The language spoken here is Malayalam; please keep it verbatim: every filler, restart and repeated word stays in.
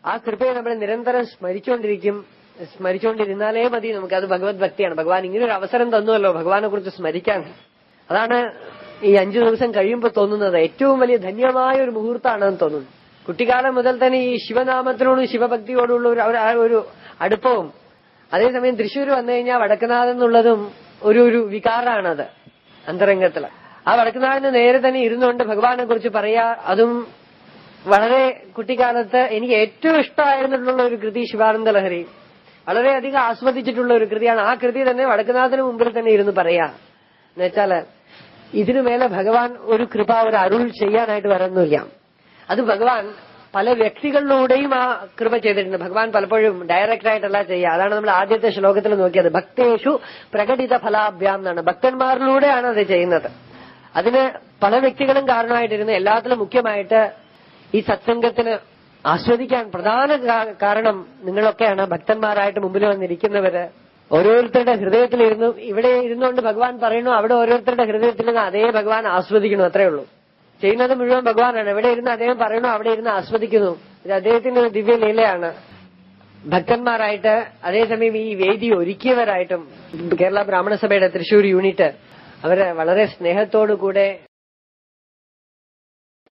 ആ കൃപയെ നമ്മൾ നിരന്തരം സ്മരിച്ചുകൊണ്ടിരിക്കും. സ്മരിച്ചുകൊണ്ടിരുന്നാലേ മതി നമുക്ക്. അത് ഭഗവത് ഭക്തിയാണ്. ഭഗവാൻ ഇങ്ങനെ ഒരു അവസരം തന്നുവല്ലോ ഭഗവാനെ കുറിച്ച് സ്മരിക്കാൻ. അതാണ് ഈ അഞ്ചു ദിവസം കഴിയുമ്പോൾ തോന്നുന്നത് ഏറ്റവും വലിയ ധന്യമായ ഒരു മുഹൂർത്തമാണെന്ന് തോന്നുന്നു. കുട്ടിക്കാലം മുതൽ തന്നെ ഈ ശിവനാമത്തിനോടും ശിവഭക്തിയോടുള്ള ഒരു ഒരു അടുപ്പവും, അതേസമയം തൃശ്ശൂർ വന്നു കഴിഞ്ഞാൽ വടക്കുനാഥൻ എന്നുള്ളതും ഒരു ഒരു വികാരമാണത് അന്തരംഗത്തില്. ആ വടക്കുനാഥന് നേരെ തന്നെ ഇരുന്നുകൊണ്ട് ഭഗവാനെ കുറിച്ച് പറയാ. അതും വളരെ കുട്ടിക്കാലത്ത് എനിക്ക് ഏറ്റവും ഇഷ്ടമായിരുന്നിട്ടുള്ള ഒരു കൃതി ശിവാനന്ദ ലഹരി. വളരെയധികം ആസ്വദിച്ചിട്ടുള്ള ഒരു കൃതിയാണ്. ആ കൃതി തന്നെ വടക്കുനാഥന് മുമ്പിൽ തന്നെ ഇരുന്ന് പറയാ. എന്നുവെച്ചാല് ഇതിനു മേലെ ഭഗവാൻ ഒരു കൃപ, ഒരു അരുൾ ചെയ്യാനായിട്ട് വരുന്നില്ല. അത് ഭഗവാൻ പല വ്യക്തികളിലൂടെയും ആ കൃപ ചെയ്തിട്ടുണ്ട്. ഭഗവാൻ പലപ്പോഴും ഡയറക്റ്റ് ആയിട്ടല്ല ചെയ്യുക. അതാണ് നമ്മൾ ആദ്യത്തെ ശ്ലോകത്തിൽ നോക്കിയത്. ഭക്തേഷു പ്രകടിത ഫലാഭ്യാം എന്നാണ്. ഭക്തന്മാരിലൂടെയാണ് അത് ചെയ്യുന്നത്. അതിന് പല വ്യക്തികളും കാരണമായിട്ടിരുന്നു. എല്ലാത്തിലും മുഖ്യമായിട്ട് ഈ സത്സംഗത്തിന് ആസ്വദിക്കാൻ പ്രധാന കാരണം നിങ്ങളൊക്കെയാണ്. ഭക്തന്മാരായിട്ട് മുമ്പിൽ വന്നിരിക്കുന്നവര് ഓരോരുത്തരുടെ ഹൃദയത്തിലിരുന്നു. ഇവിടെ ഇരുന്നുകൊണ്ട് ഭഗവാൻ പറയുന്നു, അവിടെ ഓരോരുത്തരുടെ ഹൃദയത്തിൽ നിന്ന് അതേ ഭഗവാൻ ആസ്വദിക്കുന്നു. അത്രേ ഉള്ളൂ. ചെയ്യുന്നത് മുഴുവൻ ഭഗവാനാണ്. എവിടെ ഇരുന്ന് അദ്ദേഹം പറയണു അവിടെ ഇരുന്ന് ആസ്വദിക്കുന്നു. ഇത് അദ്ദേഹത്തിന്റെ ഒരു ദിവ്യ ലീലയാണ്. ഭക്തന്മാരായിട്ട് അതേസമയം ഈ വേദി ഒരുക്കിയവരായിട്ടും കേരള ബ്രാഹ്മണ സഭയുടെ തൃശൂർ യൂണിറ്റ് അവര് വളരെ സ്നേഹത്തോടു കൂടെ